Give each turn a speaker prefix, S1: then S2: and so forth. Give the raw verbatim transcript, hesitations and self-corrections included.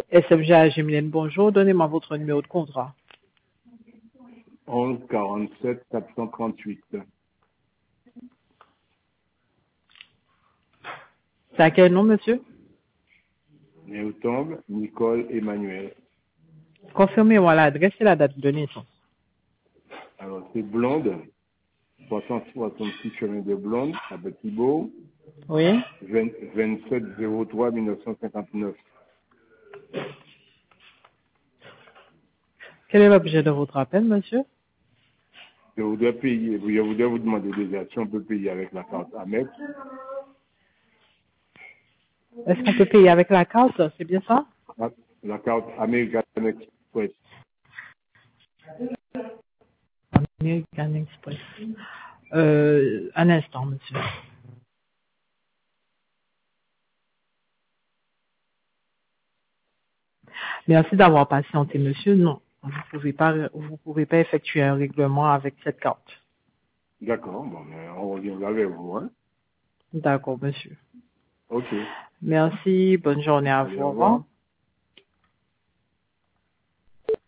S1: S F G A Gemilène, bonjour. Donnez-moi votre numéro de contrat.
S2: onze quarante-sept quatre cent trente-huit.
S1: C'est à quel nom, monsieur?
S2: Newton, Nicole, Emmanuel.
S1: Confirmez-moi l'adresse et la date de naissance.
S2: Alors, c'est Blonde, soixante soixante-six chemin de Blonde, à Petit-Beau,
S1: Oui.
S2: vingt-sept zéro trois mille neuf cent cinquante-neuf.
S1: Quel est l'objet de votre appel, monsieur?
S2: Je voudrais payer, je voudrais vous demander déjà si on peut payer avec la carte Amex.
S1: Est-ce qu'on peut payer avec la carte? C'est bien ça?
S2: La, la carte American Express.
S1: American Express. Euh, un instant, monsieur. Merci d'avoir patienté, monsieur. Non, vous pouvez pas, vous pouvez pas effectuer un règlement avec cette carte.
S2: D'accord, bon, mais on reviendra vers vous, hein.
S1: D'accord, monsieur.
S2: Ok.
S1: Merci. Bonne journée à
S2: Allez,
S1: vous.
S2: au
S1: Au revoir.
S2: revoir.